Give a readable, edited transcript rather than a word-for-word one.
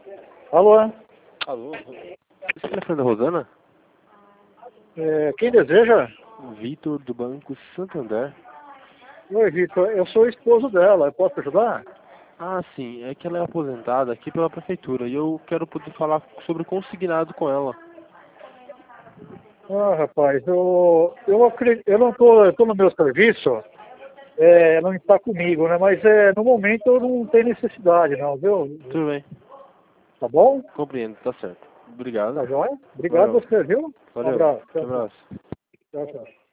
Alô? Alô? Esse telefone da Rosana? Quem deseja? Vitor, do Banco Santander. Oi, Vitor. Eu sou o esposo dela. Eu posso ajudar? Ah, sim. É que ela é aposentada aqui pela prefeitura e eu quero poder falar sobre consignado com ela. Ah, rapaz, eu não tô, eu tô no meu serviço, não está comigo, né? Mas no momento eu não tenho necessidade, não, viu? Tudo bem. Tá bom? Compreendo, tá certo. Obrigado. Tá joia? Obrigado a Valeu. você, viu? Um Valeu. abraço. Um Tchau, tchau. abraço. Tchau, tchau.